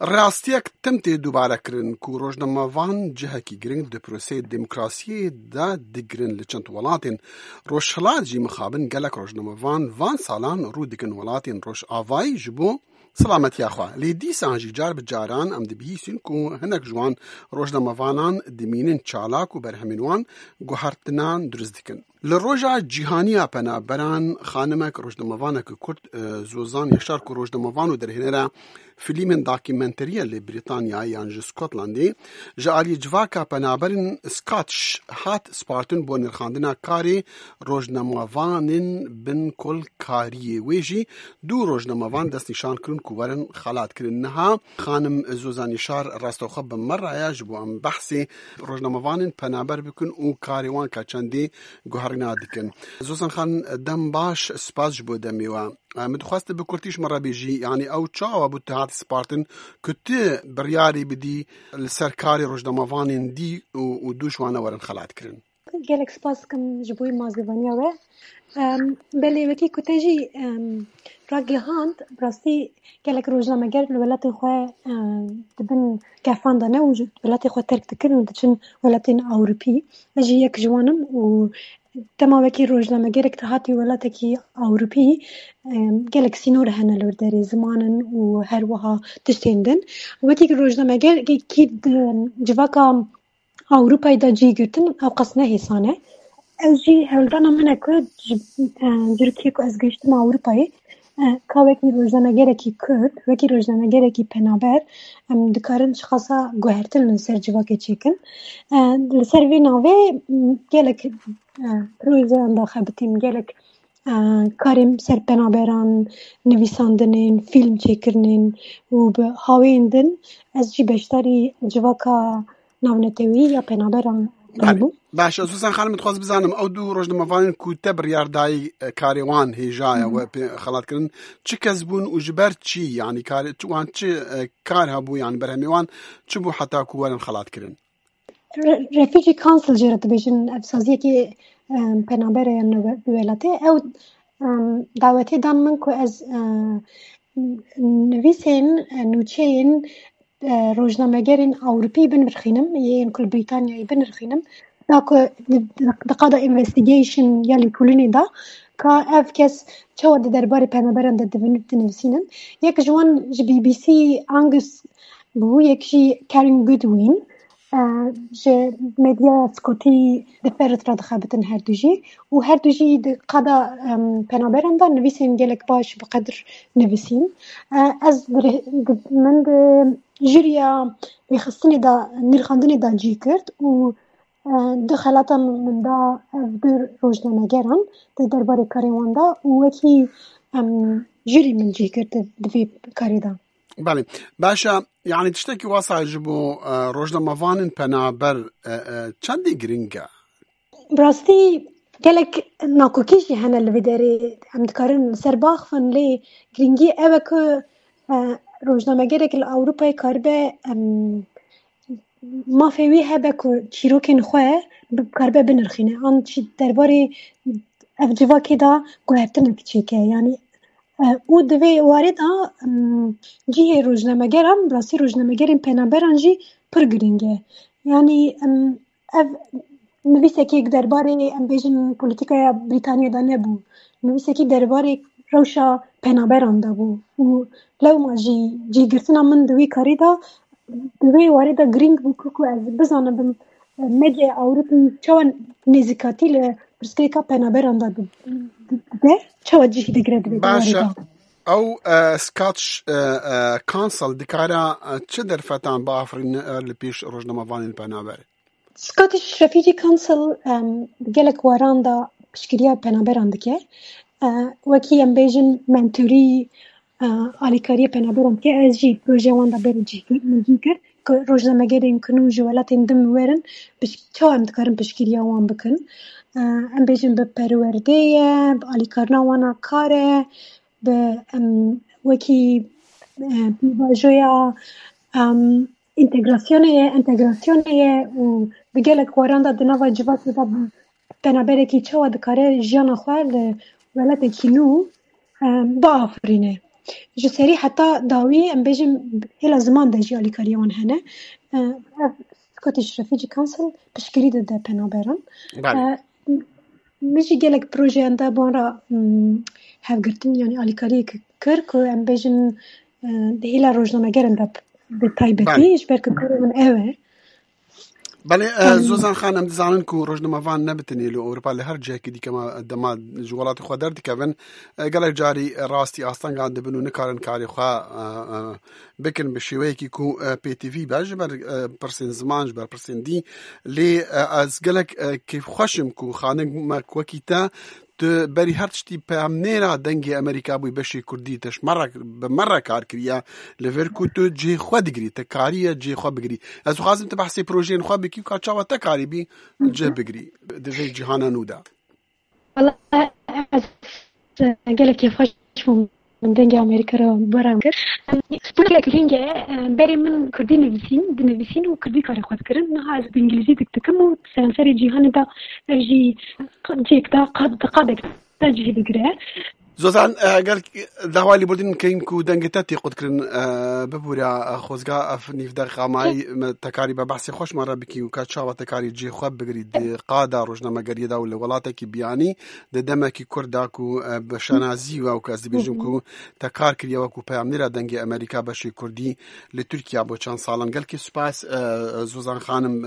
راستیک تمتê dubare kirin ku rojnamevan cihekî giring di proseyê demokrasiyê de digirin li çend welatên rojhilat jî mixabin gelek rojnamevan van salan rû dikin welatên rojavayî ji bo selametiya xwe. Lê dîsan jî car bi caran em dibihîstin ku hinek ji wan rojnamevanan dimînin çalak û berhemên wan guhertinan durist dikin. Li roja cîhaniya penaberan xanimek rojnamevanek Kurd Zozan Yaşar ku rojnamevan û derhênera filmên dokûmenterî li Brîtanyayê yan ji Skotlandê ji aliyê civaka penaberên Scottish hat spartin bo nirxandina karê rojnamevanên bin kolkariyê. Wê jî du rojnamevan destnîşan kirin ku werin xelatkirin. Niha xanim Zozan Yaşar rastexwe bi me raya ji bo em behsê rojnamevanên penaber bikin û karê wan ka çendê guherîna dikin. Zozan xan dem baş spas ji bo demê we. Min dixwast bi Kurtî ji me re bêjî yanî ew çawa bû tu hatî spartin ku tu biryarê bidî li ser karê rojnamevanên dî û du ji wan werin xelatkirin. Gelek spas dikim ji bo mazîvaniya we. Belê wekî ku te jî ragihand rastî gelek rojnameger li welatê xwe dibin gerfandane û ji welatê xwe terk dikin û diçin welatên Ewropî. Ez jî yek ji wan im û dema wekî rojnamegerek te hatî welatekî Ewropî gelek sînor hene li derê zimanin û her wiha tiştên din. Wekî rojnamegerekî civaka Ewropayê da cî girtin ew qas ne hêsan e. Ez jî hewldana min e ku ji Tirkiye ku ez gehiştim Ewropayê ka wekî rojnamegerekî Kurd, wekî rojnamegerekî penaber em dikarin şixasa guhertin li ser civakê çêkin. Li ser vê navê gelek projeyan da xebitîn, gelek karên ser penaberan, nivîsandinên, fîlm çêkirinên û bi haweyên din ez jî beşdarî civaka navnetewî ya penaberan bûm. Baş, Zozan xanim dixwaz bizanim ew du rojnamevanên ku te biryar dayî karê wan hêjaya we xelatkirin çi kes bûn û ji ber çi yanî karê wan çi kar hebû yanî berhemê wan çi bû heta ku werin xelatkirin? Refugee Council jê re dibêjin ev saziyekî penaberê ya welatê ew dawetê dan min ku ez nivîsên nûçeyên rojnamegerên Ewropî binirxînim yên ku li Brîtanyayê binirxînim da ku di qada investigation ya lêkolînê da ka ev kes çawa di derbarê penaberan de dinivîsînin. Yek ji wan ji BBC Angus bû, yek jî Karen Goodwin ji medya Skotî di Ferret re dixebitin her du jî û her du jî di qada penaberan da nivîsên gelek baş bi qedir nivîsîn. Ez min di jûriya rêxistinê da nîrxandinê da cî kirt û du xelatan min da ev du rojnamegeran di derbarê karê wan da û wekî jûrî min cî kir di vê karê da. Belê. Baş e yanî tiştekî wasa ji bo rojnamevanên penaber çendê giring e? Bi rastî gelek nakokî jî hene li vê derê em dikarin ser baxivin lê giringî ew e ku rojnamegerek li Ewropayê karibe mafê wî hebe ku çîrokên xwe karibe binirxîne an jî derbarê ev civakê da guhertinek çêke yanî û di vê warê da cihê rojnamegeran bi rastî rojnamegerên penaberan jî pir giring e. Yanî ev nivîsekê derbarê em bêjin polîtîkaya Brîtanyayê da nebû. Nivîsekî derbarê rewşa penaberan da bû û lewma jî cîgirtina min di wî karê da di wê warê da giring bû ku ez bizanim medyaya Ewropî çawa nêzîkatî li pirsgirêka penaberan da dide çawa cî digire di vê warê da. Ew Scottish Council dikare çi derfetan biafirîne li pêş rojnamevanên penaber? Scottish Refugee Council gelek waran da piştgiriya penaberan dike. Wekî em bêjin mentorî alîkariya penaberan dike. Ez jî proje wan da berê cî kir ku rojnamegerên kin û ji welatên din werin çawa em dikarin piştgiriya wan bikin. Em bêjin bi perwerdeyê, bi alîkarina wan a kar e, bi wekî pîvajoya întegrasyonê ye û bi gelek waran da di nava civakê da penaberekî çawa dikare jiyana xwe li welatekî nû biafirîne. ji serî heta dawî em bêjin hêla ziman de jî alîkariya wan hene. Ev Scottish Refugee Council piştgirî dide penaberan. Min jî gelek projeyan de wan re hevgirtin yanî alîkariyê kir ku em bêjin di hêla rojnamegeran de bi taybetî ji ber ku karê min ew e. بله زوزان خان ام دزانن کو روزنامه وان نبتنی له اروپا له هر جهه کې دما دما جوالات خو در دکوین گله جاری راستی استان غاند بنو نکارن کاری خو بکن بشوي کی کو پی تی وی باج بر پرسن زمان بر پرسن دی لی از گله کیف خوشم کو خانه ما کوکیتا بری هر تشتی پیامنیرا دنگی امریکا بوی بشی کردی تش مرة کار کریا لور کو تو جی خود گری تکاریه جی خود بگری از خازم تبحثی پروژین خود بکی که چاوا تکاری بی جی بگری دوی جهان نودا والله قال لك يفاش من دنجا أمريكا برا مكر سبورك لك هنجا بري من كردي نفسين وكردي كاري خود كرن نها بالإنجليزي تكتكم سنسري جيهان دا جي كدا قادك تجي بقرا زوزان قال دهوالي بردين كين كو دنجتاتي قد كرن ببوريا خوزقا افنيف دقيقة معي تكاري ببحثي خوش مرة بكي وكاتشاوة تكاري جي خواب بقري قادة روجنامة قريدا ولا ولاتكي بياني دمكي كرداكو بشانازي وكاز بيجمكو تكار كريا وكو بيامنيرا دنجي امريكا بشي كردي لتركيا بو چان سالان قال كي سباس زوزان خانم